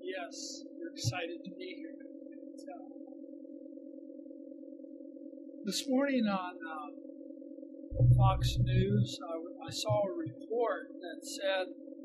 Yes, we're excited to be here. This morning on Fox News, I saw a report that said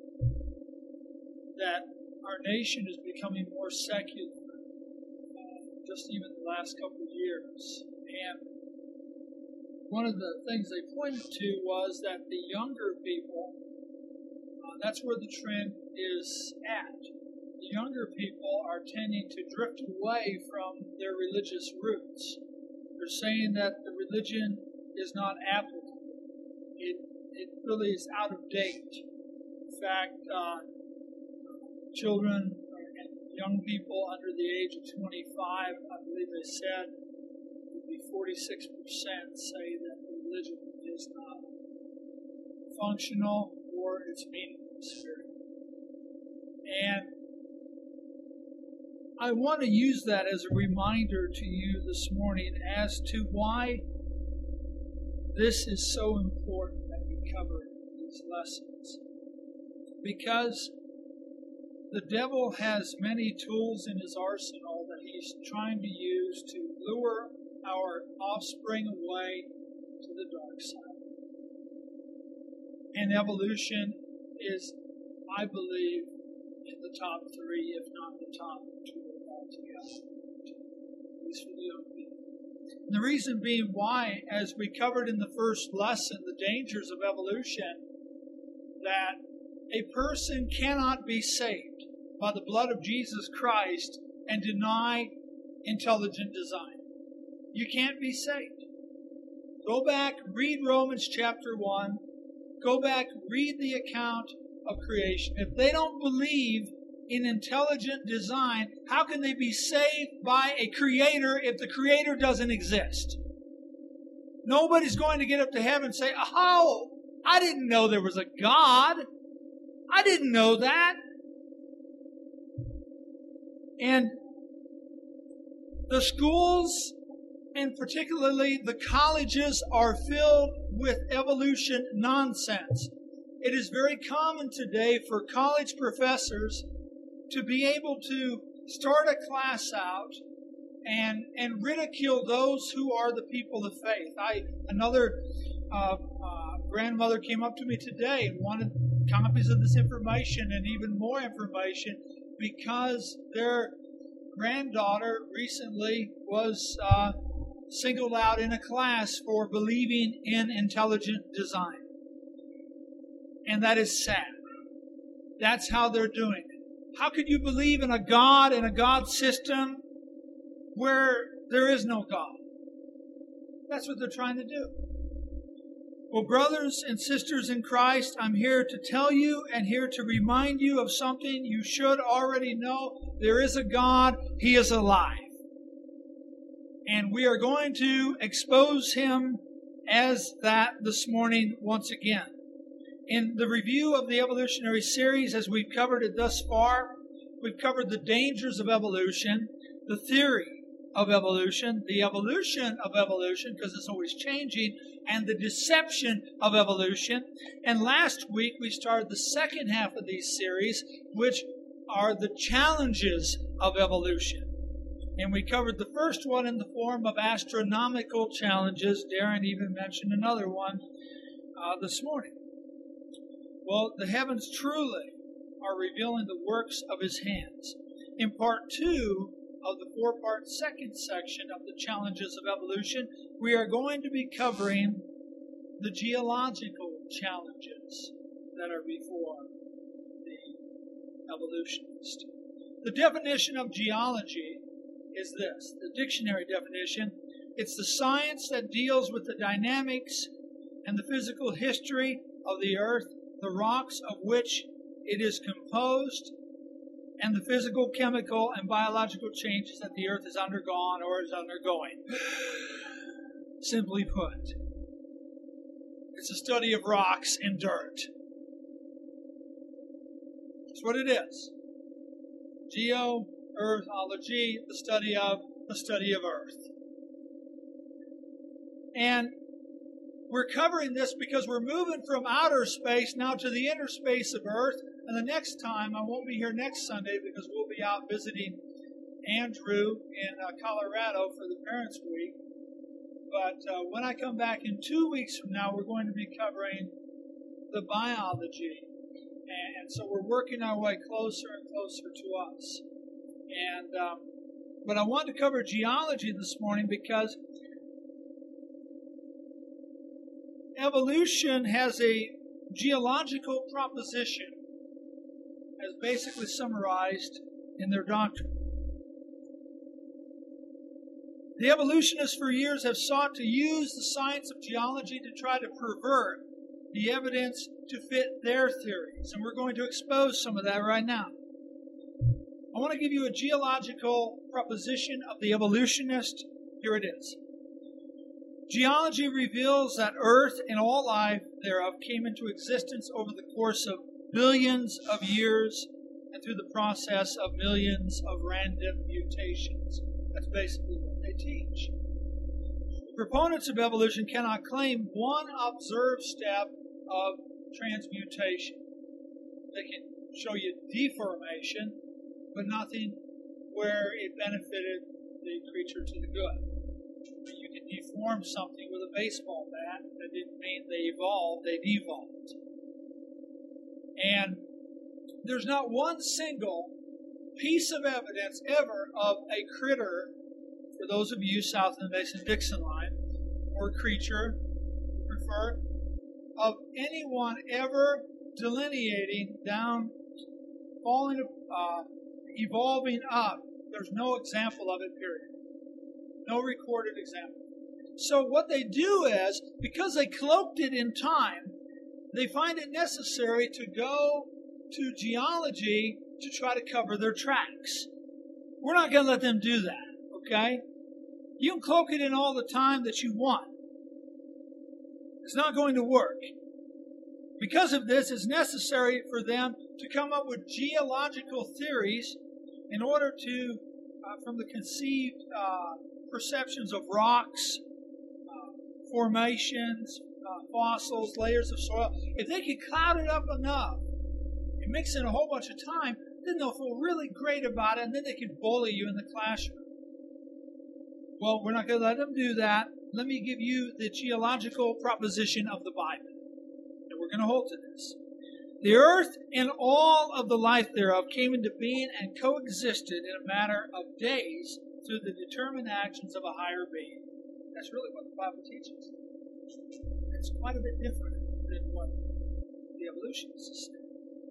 that our nation is becoming more secular, just even the last couple of years. And one of the things they pointed to was that the younger people, that's where the trend is at. The younger people are tending to drift away from their religious roots. They're saying that the religion is not applicable. It really is out of date. In fact, children and young people under the age of 25, I believe they said, would be 46% say that the religion is not functional or it's meaningless. And I want to use that as a reminder to you this morning as to why this is so important that we cover these lessons. Because the devil has many tools in his arsenal that he's trying to use to lure our offspring away to the dark side. And evolution is, I believe, in the top three, if not the top two altogether, at least for the young people. And the reason being why, as we covered in the first lesson, the dangers of evolution, that a person cannot be saved by the blood of Jesus Christ and deny intelligent design. You can't be saved. Go back, read Romans chapter 1. Go back, read the account of creation. If they don't believe in intelligent design, how can they be saved by a creator if the creator doesn't exist? Nobody's going to get up to heaven and say, "Oh, I didn't know there was a God. I didn't know that." And the schools, and particularly the colleges, are filled with evolution nonsense. It is very common today for college professors to be able to start a class out and ridicule those who are the people of faith. Another grandmother came up to me today and wanted copies of this information and even more information because their granddaughter recently was singled out in a class for believing in intelligent design. And that is sad. That's how they're doing it. How could you believe in a God and a God system where there is no God? That's what they're trying to do. Well, brothers and sisters in Christ, I'm here to tell you and here to remind you of something you should already know. There is a God. He is alive. And we are going to expose Him as that this morning once again. In the review of the evolutionary series, as we've covered it thus far, we've covered the dangers of evolution, the theory of evolution, the evolution of evolution, because it's always changing, and the deception of evolution. And last week, we started the second half of these series, which are the challenges of evolution. And we covered the first one in the form of astronomical challenges. Darren even mentioned another one this morning. Well, the heavens truly are revealing the works of His hands. In part 2 of the 4-part second section of the challenges of evolution, we are going to be covering the geological challenges that are before the evolutionist. The definition of geology is this, the dictionary definition. It's the science that deals with the dynamics and the physical history of the earth, the rocks of which it is composed, and the physical, chemical, and biological changes that the earth has undergone or is undergoing. Simply put, it's a study of rocks and dirt. That's what it is. Geo-earthology, the study of earth. And we're covering this because we're moving from outer space now to the inner space of earth, And the next time, I won't be here next Sunday because we'll be out visiting Andrew in Colorado for the Parents' Week. But when I come back in 2 weeks from now, we're going to be covering the biology. And so we're working our way closer and closer to us. But I want to cover geology this morning because evolution has a geological proposition as basically summarized in their doctrine. The evolutionists for years have sought to use the science of geology to try to pervert the evidence to fit their theories. And we're going to expose some of that right now. I want to give you a geological proposition of the evolutionist. Here it is. Geology reveals that Earth and all life thereof came into existence over the course of billions of years and through the process of millions of random mutations. That's basically what they teach. The proponents of evolution cannot claim one observed step of transmutation. They can show you deformation, but nothing where it benefited the creature to the good. You can deform something with a baseball bat. That didn't mean they evolved, they devolved. And there's not one single piece of evidence ever of a critter, for those of you south of the Mason-Dixon line, or creature, prefer, of anyone ever delineating down, evolving up. There's no example of it, period. No recorded example. So what they do is, because they cloaked it in time, they find it necessary to go to geology to try to cover their tracks. We're not going to let them do that, okay? You can cloak it in all the time that you want. It's not going to work. Because of this, it's necessary for them to come up with geological theories in order to, from the conceived perceptions of rocks, formations, fossils, layers of soil, if they can cloud it up enough and mix in a whole bunch of time, then they'll feel really great about it, and then they can bully you in the classroom. Well, we're not going to let them do that. Let me give you the geological proposition of the Bible. And we're going to hold to this. The earth and all of the life thereof came into being and coexisted in a matter of days through the determined actions of a higher being. That's really what the Bible teaches. It's quite a bit different than what the evolutionists say.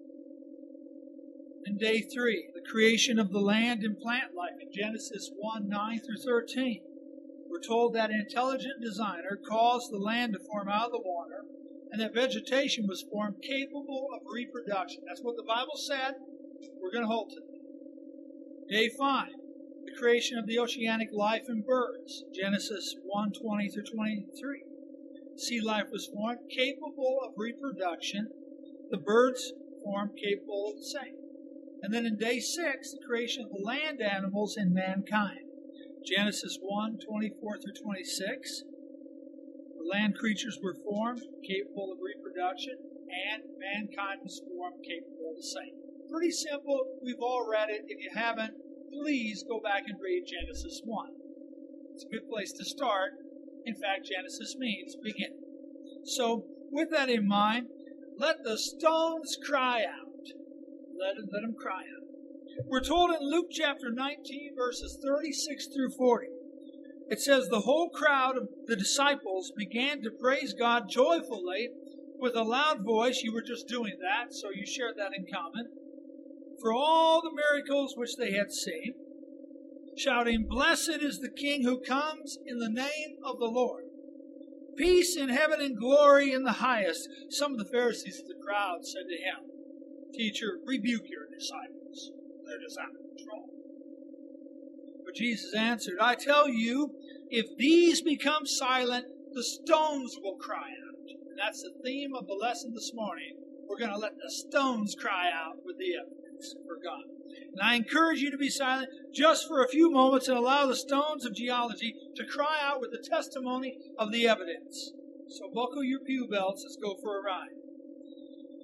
In day 3, the creation of the land and plant life in Genesis 1:9 through 13. We're told that an intelligent designer caused the land to form out of the water, and that vegetation was formed capable of reproduction. That's what the Bible said. We're going to hold to it. Day 5, the creation of the oceanic life and birds. Genesis 1:20 through 23. Sea life was formed capable of reproduction. The birds formed capable of the same. And then in day 6, the creation of the land animals and mankind. Genesis 1:24 through 26. The land creatures were formed, capable of reproduction, and mankind was formed, capable of the same. Pretty simple. We've all read it. If you haven't, please go back and read Genesis 1. It's a good place to start. In fact, Genesis means beginning. So, with that in mind, let the stones cry out. Let them cry out. We're told in Luke chapter 19, verses 36 through 40. It says, the whole crowd of the disciples began to praise God joyfully with a loud voice. You were just doing that, so you shared that in common. For all the miracles which they had seen, shouting, blessed is the King who comes in the name of the Lord. Peace in heaven and glory in the highest. Some of the Pharisees of the crowd said to him, Teacher, rebuke your disciples. They're just out of control. But Jesus answered, I tell you, if these become silent, the stones will cry out. And that's the theme of the lesson this morning. We're going to let the stones cry out with the evidence for God. And I encourage you to be silent just for a few moments and allow the stones of geology to cry out with the testimony of the evidence. So buckle your pew belts. Let's go for a ride.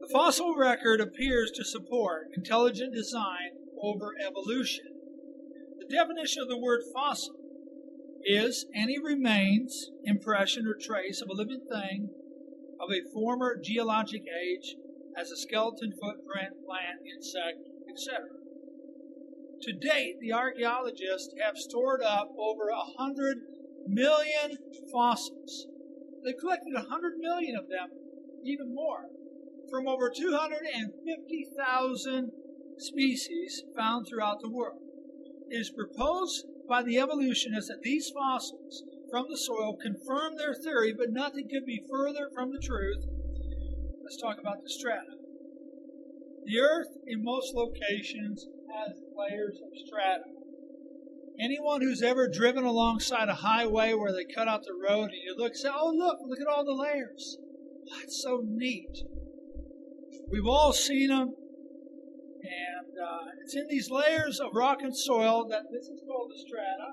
The fossil record appears to support intelligent design over evolution. The definition of the word fossil is any remains, impression, or trace of a living thing of a former geologic age, as a skeleton, footprint, plant, insect, etc. To date, the archaeologists have stored up over 100 million fossils. They've collected 100 million of them, even more, from over 250,000 species found throughout the world. It is proposed by the evolutionists that these fossils from the soil confirm their theory, but nothing could be further from the truth. Let's talk about the strata. The Earth, in most locations, has layers of strata. Anyone who's ever driven alongside a highway where they cut out the road and you look and say, oh, look at all the layers. Oh, it's so neat. We've all seen them. And it's in these layers of rock and soil that this is called the strata.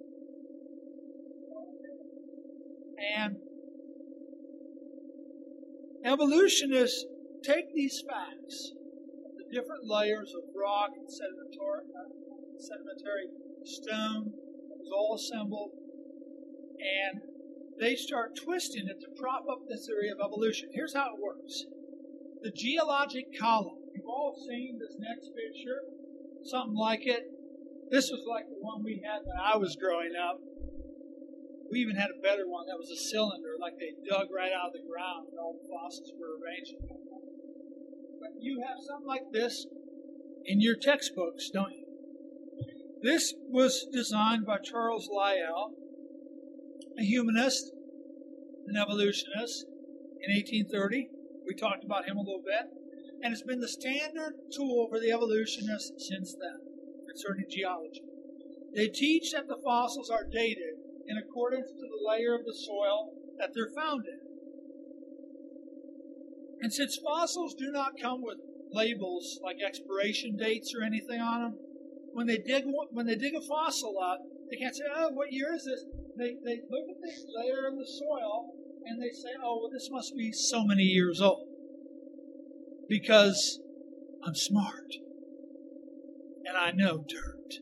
And evolutionists take these facts, the different layers of rock and sedimentary stone that was all assembled, and they start twisting it to prop up the theory of evolution. Here's how it works. The geologic column. You've all seen this next picture, something like it. This was like the one we had when I was growing up. We even had a better one that was a cylinder, like they dug right out of the ground and all the fossils were arranged. But you have something like this in your textbooks, don't you? This was designed by Charles Lyell, a humanist, an evolutionist, in 1830. We talked about him a little bit. And it's been the standard tool for the evolutionists since then concerning geology. They teach that the fossils are dated in accordance to the layer of the soil that they're found in. And since fossils do not come with labels like expiration dates or anything on them, when they dig a fossil up, they can't say, oh, what year is this? They look at the layer of the soil and they say, oh, well, this must be so many years old. Because I'm smart and I know dirt.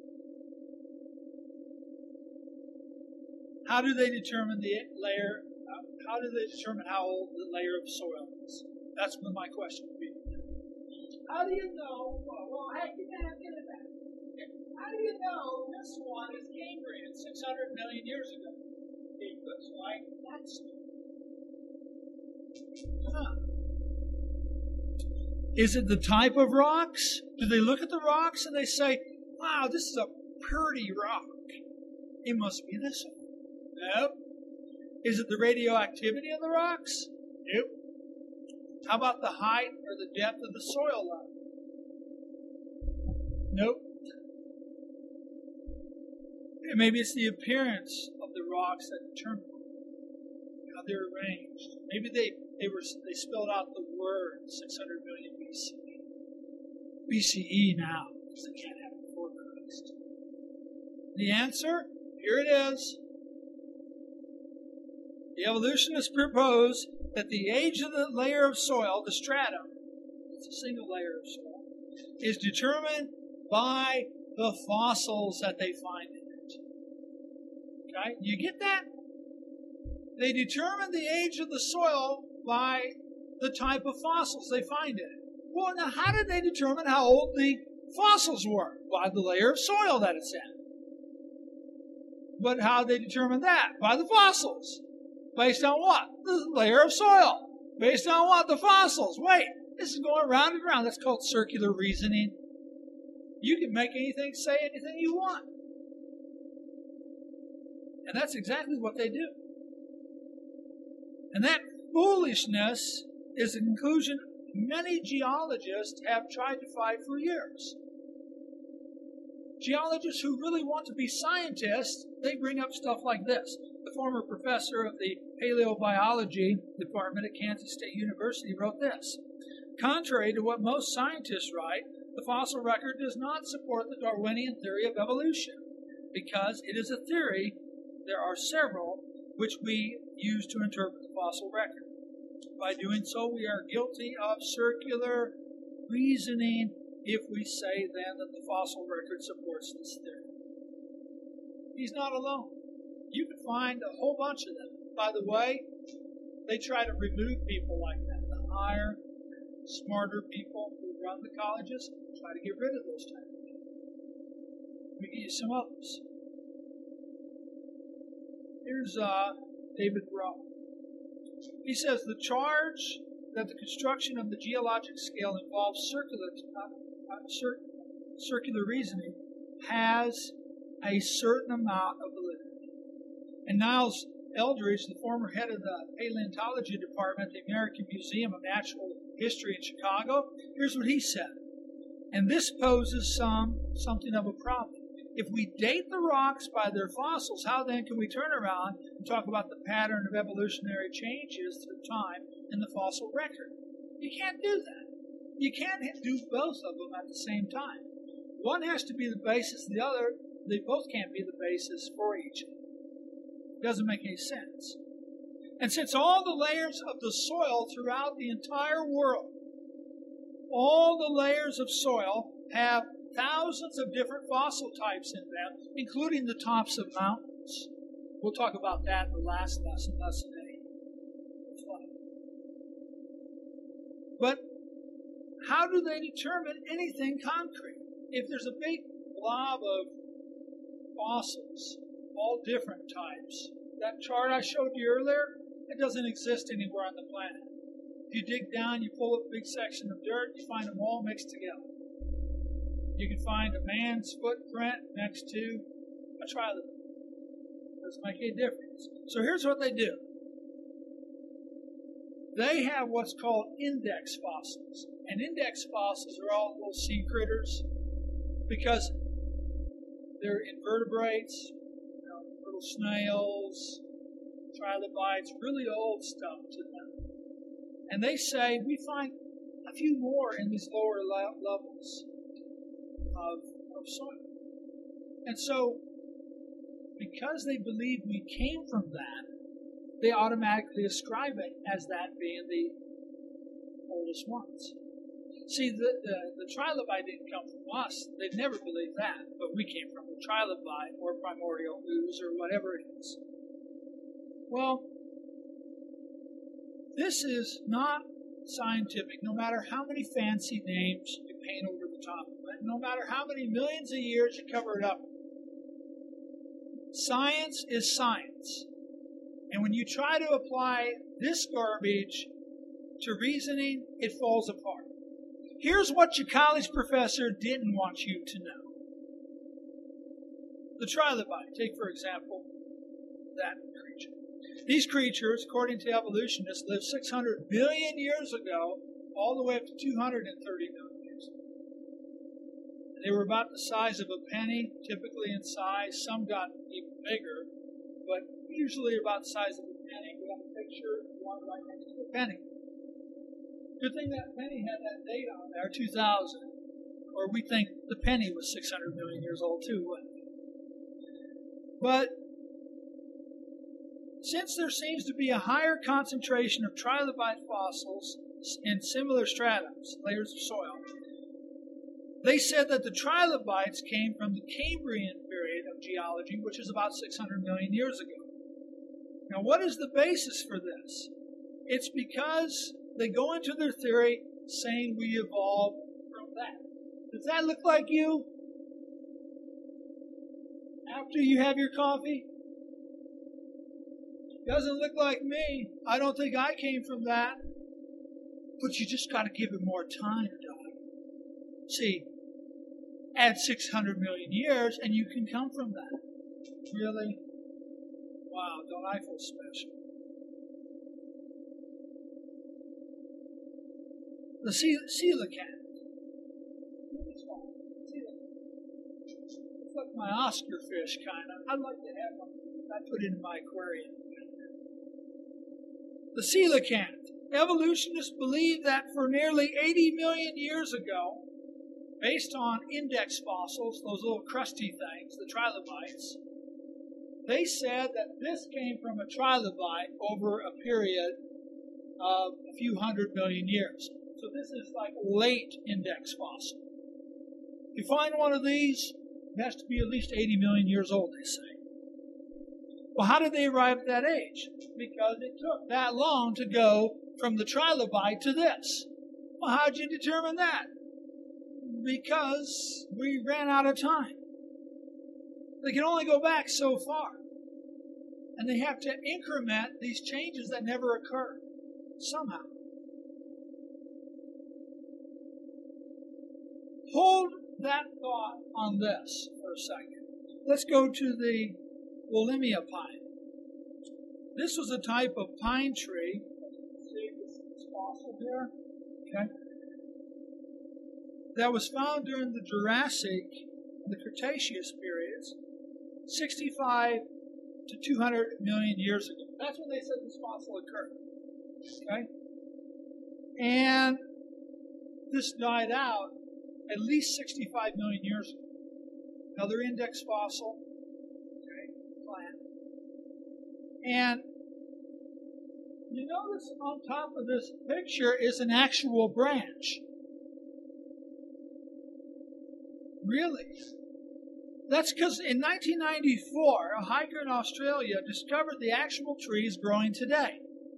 How do they determine the layer? How do they determine how old the layer of soil is? That's what my question would be. How do you know? Well, hey, get it back. How do you know this one is Cambrian 600 million years ago? It looks like that's. Is it the type of rocks? Do they look at the rocks and they say, wow, this is a pretty rock. It must be this one. Nope. Is it the radioactivity of the rocks? Nope. How about the height or the depth of the soil level? Nope. Maybe it's the appearance of the rocks that determine how they're arranged. Maybe they spelled out the word 600 million BCE now, because they can't have it before Christ. The answer, here it is. The evolutionists propose that the age of the layer of soil, the stratum, it's a single layer of soil, is determined by the fossils that they find in it. Okay? You get that? They determine the age of the soil by the type of fossils they find in it. Well, now how did they determine how old the fossils were? By the layer of soil that it's in. But how did they determine that? By the fossils. Based on what? The layer of soil. Based on what? The fossils. Wait, this is going round and round. That's called circular reasoning. You can make anything, say anything you want. And that's exactly what they do. And that foolishness is a conclusion many geologists have tried to fight for years. Geologists who really want to be scientists, they bring up stuff like this. The former professor of the paleobiology department at Kansas State University wrote this. Contrary to what most scientists write, the fossil record does not support the Darwinian theory of evolution. Because it is a theory, there are several which we use to interpret the fossil record. By doing so, we are guilty of circular reasoning if we say then that the fossil record supports this theory. He's not alone. You can find a whole bunch of them. By the way, they try to remove people like that, the higher, smarter people who run the colleges, try to get rid of those type of people. Let me give you some others. Here's David Rowe. He says the charge that the construction of the geologic scale involves circular reasoning has a certain amount of validity. And Niles Eldridge, the former head of the paleontology department at the American Museum of Natural History in Chicago, here's what he said. And this poses something of a problem. If we date the rocks by their fossils, how then can we turn around and talk about the pattern of evolutionary changes through time in the fossil record? You can't do that. You can't do both of them at the same time. One has to be the basis, the other, they both can't be the basis for each. It doesn't make any sense. And since all the layers of the soil throughout the entire world, all the layers of soil have thousands of different fossil types in them, including the tops of mountains. We'll talk about that in the last lesson, lesson 8. But how do they determine anything concrete? If there's a big blob of fossils, all different types, that chart I showed you earlier, it doesn't exist anywhere on the planet. If you dig down, you pull up a big section of dirt, you find them all mixed together. You can find a man's footprint next to a trilobite. Doesn't make any difference. So here's what they do. They have what's called index fossils. And index fossils are all little sea critters because they're invertebrates, little snails, trilobites, really old stuff to them. And they say we find a few more in these lower levels of soil. And so, because they believe we came from that, they automatically ascribe it as that being the oldest ones. See, the trilobite didn't come from us. They'd never believed that. But we came from a trilobite or primordial ooze or whatever it is. Well, this is not scientific, no matter how many fancy names you paint over the top of it, no matter how many millions of years you cover it up. Science is science. And when you try to apply this garbage to reasoning, it falls apart. Here's what your college professor didn't want you to know. The trilobite, take for example that creature. These creatures, according to evolutionists, lived 600 billion years ago, all the way up to 230 million years ago. They were about the size of a penny, typically in size. Some got even bigger, but usually about the size of a penny. We have a picture of one right next to a penny. Good thing that penny had that date on there, 2000. Or we think the penny was 600 million years old too, wouldn't it? But since there seems to be a higher concentration of trilobite fossils in similar stratums, layers of soil, they said that the trilobites came from the Cambrian period of geology, which is about 600 million years ago. Now, what is the basis for this? It's because they go into their theory saying we evolved from that. Does that look like you? After you have your coffee? Doesn't look like me. I don't think I came from that. But you just got to give it more time, Doc. See, add 600 million years and you can come from that. Really? Wow, don't I feel special? The coelacanth. It's like my Oscar fish, kind of. I'd like to have one. I put it in my aquarium. The coelacanth. Evolutionists believe that for nearly 80 million years ago, based on index fossils, those little crusty things, the trilobites, they said that this came from a trilobite over a period of a few 100 million years. So this is like a late index fossil. If you find one of these, it has to be at least 80 million years old, they say. Well, how did they arrive at that age? Because it took that long to go from the trilobite to this. Well, how'd you determine that? Because we ran out of time. They can only go back so far. And they have to increment these changes that never occurred somehow. Hold that thought on this for a second. Let's go to the Willemia pine. This was a type of pine tree. See this fossil here? Okay. That was found during the Jurassic and the Cretaceous periods, 65 to 200 million years ago. That's when they said this fossil occurred. Okay? And this died out at least 65 million years ago. Another index fossil. Okay, plant. And you notice on top of this picture is an actual branch. Really? That's because in 1994, a hiker in Australia discovered the actual trees growing today.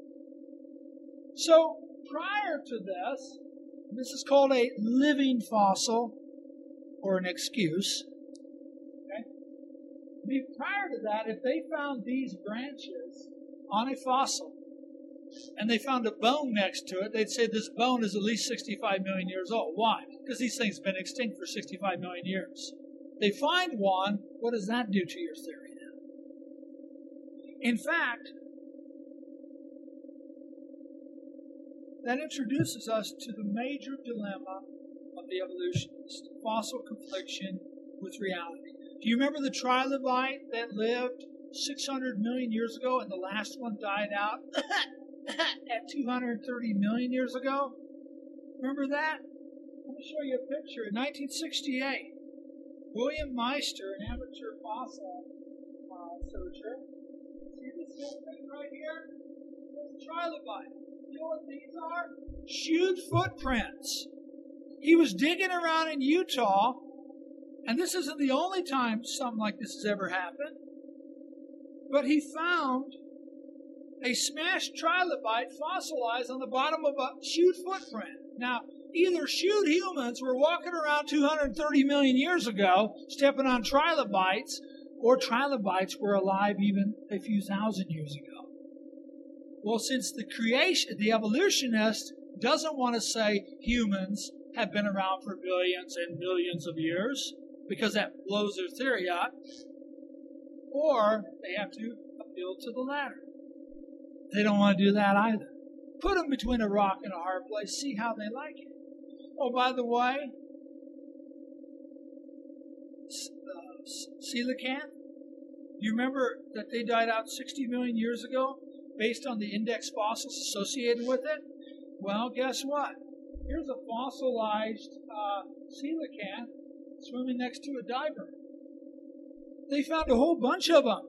So prior to this is called a living fossil, or an excuse. Okay? Prior to that, if they found these branches on a fossil, and they found a bone next to it, they'd say this bone is at least 65 million years old. Why? Because these things have been extinct for 65 million years. They find one, what does that do to your theory now? In fact, that introduces us to the major dilemma of the evolutionist, fossil confliction with reality. Do you remember the trilobite that lived 600 million years ago and the last one died out at 230 million years ago? Remember that? Let me show you a picture. In 1968, William Meister, an amateur fossil searcher, see this little thing right here? It's a trilobite. You know what these are? Huge footprints. He was digging around in Utah, and this isn't the only time something like this has ever happened, but he found a smashed trilobite fossilized on the bottom of a huge footprint. Now, either shoot humans were walking around 230 million years ago, stepping on trilobites, or trilobites were alive even a few thousand years ago. Well, since the evolutionist doesn't want to say humans have been around for billions and millions of years, because that blows their theory up, or they have to appeal to the latter. They don't want to do that either. Put them between a rock and a hard place, see how they like it. Oh, by the way, coelacanth, you remember that they died out 60 million years ago based on the index fossils associated with it? Well, guess what? Here's a fossilized coelacanth swimming next to a diver. They found a whole bunch of them.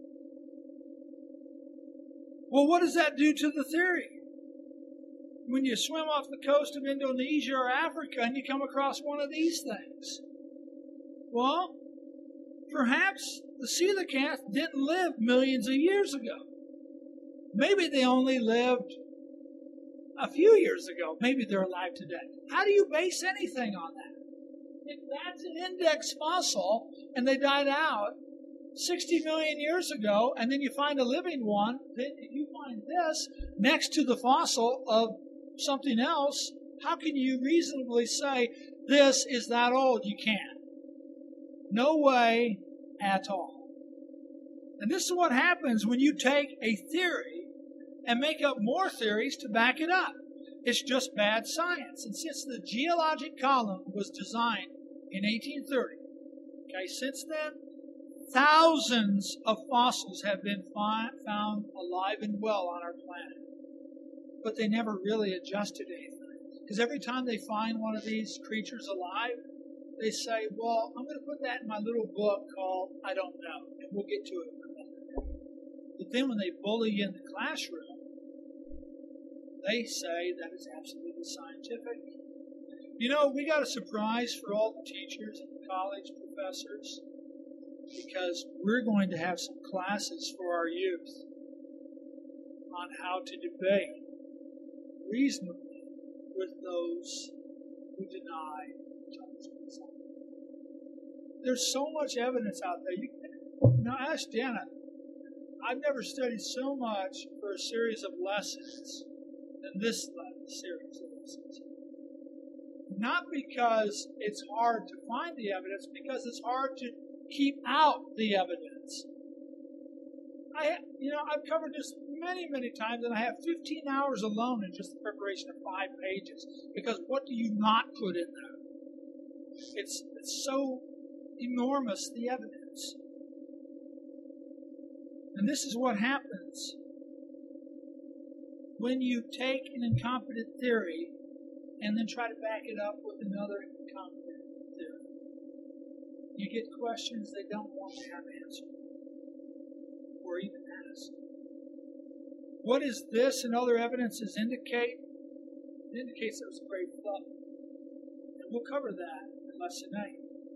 Well, what does that do to the theory? When you swim off the coast of Indonesia or Africa and you come across one of these things. Well, perhaps the coelacanth didn't live millions of years ago. Maybe they only lived a few years ago. Maybe they're alive today. How do you base anything on that? If that's an index fossil and they died out 60 million years ago, and then you find a living one, then if you find this next to the fossil of something else, how can you reasonably say this is that old? You can't. No way at all. And this is what happens when you take a theory and make up more theories to back it up. It's just bad science. And since the geologic column was designed in 1830, okay, since then, thousands of fossils have been found alive and well on our planet. But they never really adjusted anything. Because every time they find one of these creatures alive, they say, well, I'm going to put that in my little book called I Don't Know, and we'll get to it in a minute. But then when they bully you in the classroom, They say that it's absolutely scientific. You know, we got a surprise for all the teachers and college professors because we're going to have some classes for our youth on how to debate reasonably with those who deny tongues of Messiah. There's so much evidence out there. Now ask Janet. I've never studied so much for a series of lessons than this series of lessons. Not because it's hard to find the evidence, because it's hard to keep out the evidence. I've covered this many, many times, and I have 15 hours alone in just the preparation of 5 pages. Because what do you not put in there? It's so enormous, the evidence. And this is what happens when you take an incompetent theory and then try to back it up with another incompetent theory. You get questions they don't want to have answered or even asked. What does this and other evidences indicate? It indicates there was a great flood. And we'll cover that in Lesson 8.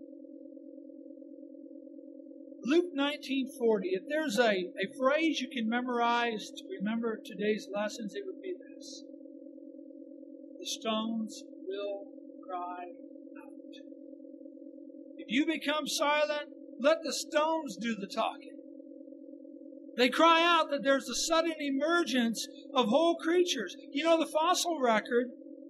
Luke 19:40. If there's a phrase you can memorize to remember today's lessons, it would be this. The stones will cry out. If you become silent, let the stones do the talking. They cry out that there's a sudden emergence of whole creatures. You know, the fossil record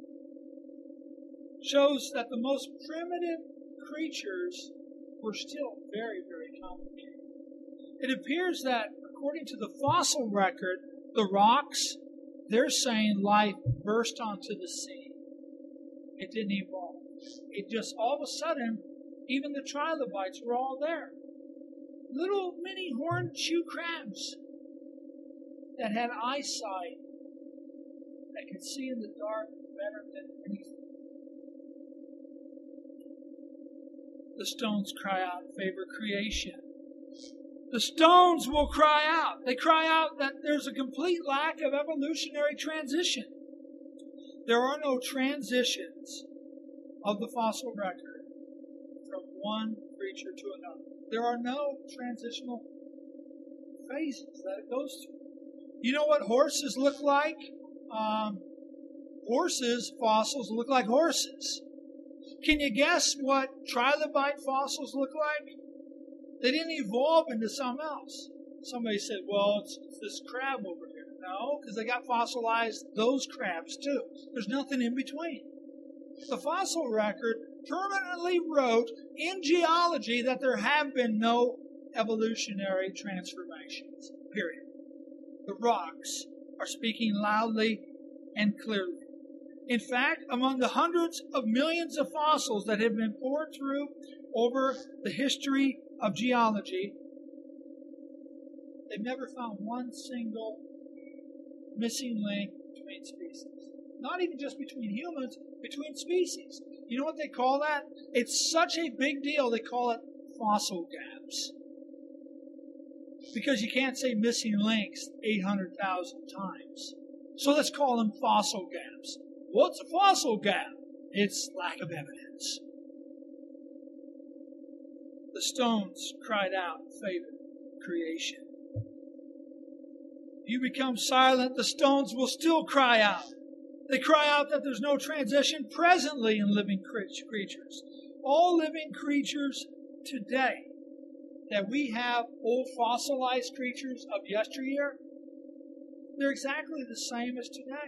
shows that the most primitive creatures were still very, very complicated. It appears that, according to the fossil record, the rocks, they're saying life burst onto the scene. It didn't evolve. It just, all of a sudden, even the trilobites were all there. Little mini horned shoe crabs that had eyesight, that could see in the dark better than anything. The stones cry out in favor of creation. The stones will cry out. They cry out that there's a complete lack of evolutionary transition. There are no transitions of the fossil record from one creature to another. There are no transitional phases that it goes through. You know what horses look like? Fossils look like horses. Can you guess what trilobite fossils look like? They didn't evolve into something else. Somebody said, well, it's this crab over here. No, because they got fossilized those crabs too. There's nothing in between. The fossil record permanently wrote in geology that there have been no evolutionary transformations, period. The rocks are speaking loudly and clearly. In fact, among the hundreds of millions of fossils that have been poured through over the history of geology, they've never found one single missing link between species. Not even just between humans, between species. You know what they call that? It's such a big deal, they call it fossil gaps. Because you can't say missing links 800,000 times. So let's call them fossil gaps. What's a fossil gap? It's lack of evidence. The stones cried out in favor of creation. If you become silent, the stones will still cry out. They cry out that there's no transition presently in living creatures. All living creatures today, that we have old fossilized creatures of yesteryear, they're exactly the same as today.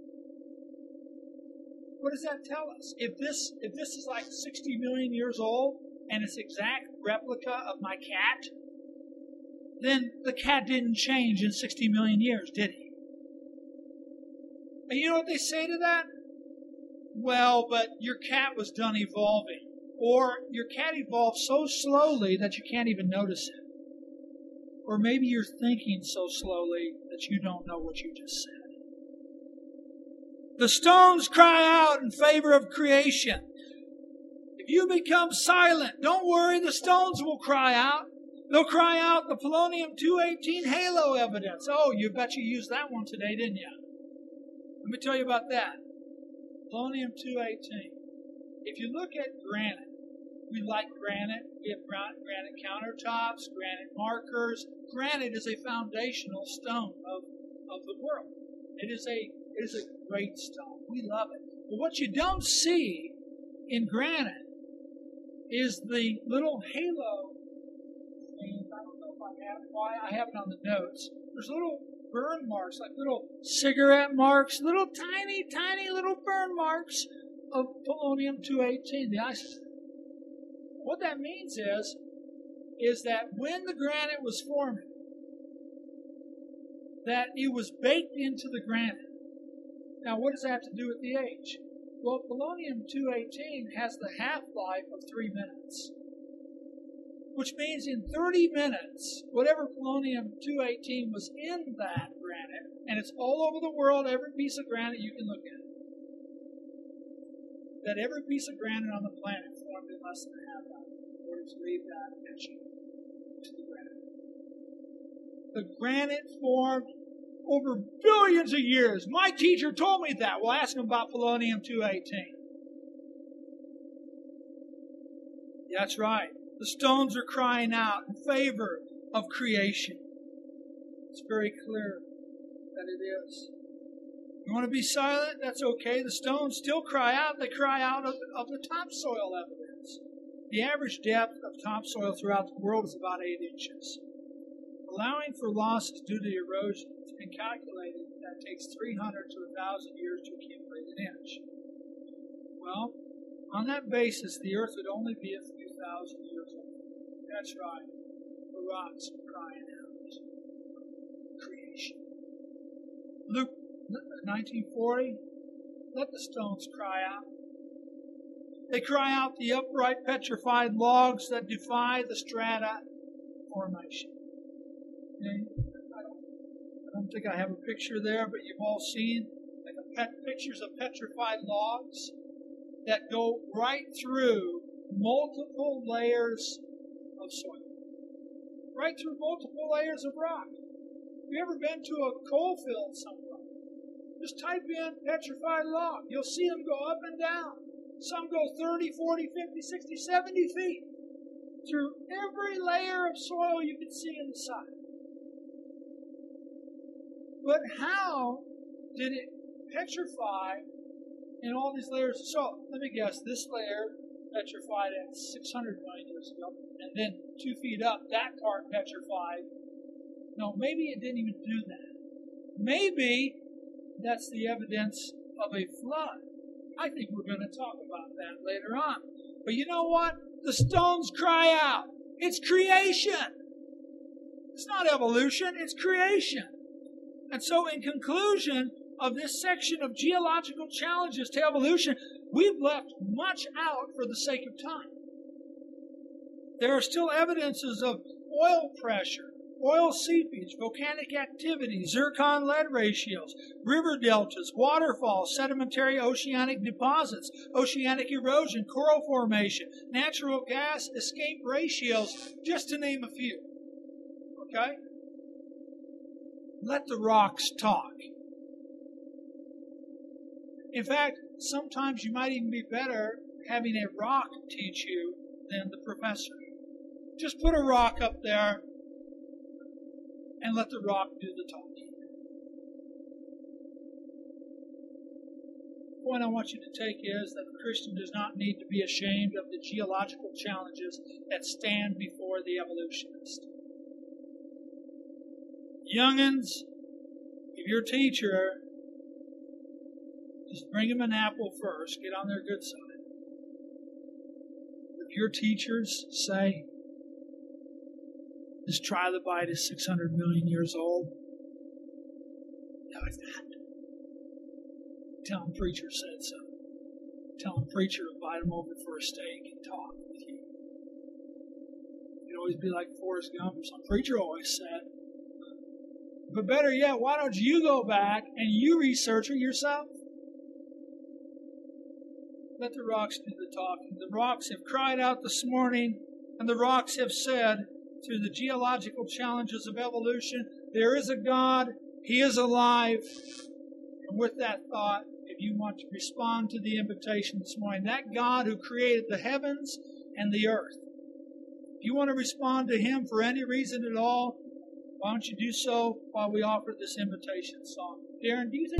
What does that tell us? If this is like 60 million years old and it's exact replica of my cat, then the cat didn't change in 60 million years, did he? And you know what they say to that? Well, but your cat was done evolving. Or your cat evolved so slowly that you can't even notice it. Or maybe you're thinking so slowly that you don't know what you just said. The stones cry out in favor of creation. If you become silent, don't worry, the stones will cry out. They'll cry out the polonium-218 halo evidence. Oh, you bet you used that one today, didn't you? Let me tell you about that. Polonium-218. If you look at granite, we like granite. We have granite countertops, granite markers. Granite is a foundational stone of the world. It is a great stone. We love it. But what you don't see in granite is the little halo thing. I don't know if I have it. Why I have it on the notes. There's little burn marks, like little cigarette marks, little tiny little burn marks of polonium-218, the isotope. What that means is that when the granite was forming, that it was baked into the granite. Now, what does that have to do with the age? Well, polonium-218 has the half-life of 3 minutes, which means in 30 minutes, whatever polonium-218 was in that granite, and it's all over the world, every piece of granite you can look at, that every piece of granite on the planet formed in less than a half hour in order to leave that etching to the granite. The granite formed over billions of years. My teacher told me that. We'll ask him about polonium-218. That's right. The stones are crying out in favor of creation. It's very clear that it is. You want to be silent? That's okay. The stones still cry out. They cry out of the topsoil evidence. The average depth of topsoil throughout the world is about 8 inches. Allowing for losses due to erosion, it's been calculated that it takes 300 to 1,000 years to accumulate an inch. Well, on that basis, the earth would only be a few thousand years old. That's right. The rocks are crying out. Creation. Luke 1940, let the stones cry out. They cry out the upright petrified logs that defy the strata formation. Okay? I don't think I have a picture there, but you've all seen pictures of petrified logs that go right through multiple layers of soil. Right through multiple layers of rock. Have you ever been to a coal field somewhere? Just type in petrified log. You'll see them go up and down. Some go 30, 40, 50, 60, 70 feet through every layer of soil you can see in the side. But how did it petrify in all these layers of soil? Let me guess, this layer petrified at 600 million years ago, and then 2 feet up, that part petrified. No, maybe it didn't even do that. Maybe that's the evidence of a flood. I think we're going to talk about that later on. But you know what? The stones cry out. It's creation. It's not evolution, it's creation. And so in conclusion of this section of geological challenges to evolution, we've left much out for the sake of time. There are still evidences of oil pressure, oil seepage, volcanic activity, zircon-lead ratios, river deltas, waterfalls, sedimentary oceanic deposits, oceanic erosion, coral formation, natural gas escape ratios, just to name a few. Okay? Let the rocks talk. In fact, sometimes you might even be better having a rock teach you than the professor. Just put a rock up there and let the rock do the talking. The point I want you to take is that the Christian does not need to be ashamed of the geological challenges that stand before the evolutionist. Youngins, if your teacher, just bring him an apple first, get on their good side. If your teachers say, this trilobite is 600 million years old, like that. Tell him preacher said so. Tell him preacher invite him over for a steak and talk with you. You'd always be like Forrest Gump or some preacher always said. But better yet, why don't you go back and you research it yourself? Let the rocks do the talking. The rocks have cried out this morning, and the rocks have said, through the geological challenges of evolution, there is a God, He is alive, And with that thought, if you want to respond to the invitation this morning, that God who created the heavens and the earth, if you want to respond to Him for any reason at all, why don't you do so while we offer this invitation song? Darren, do you think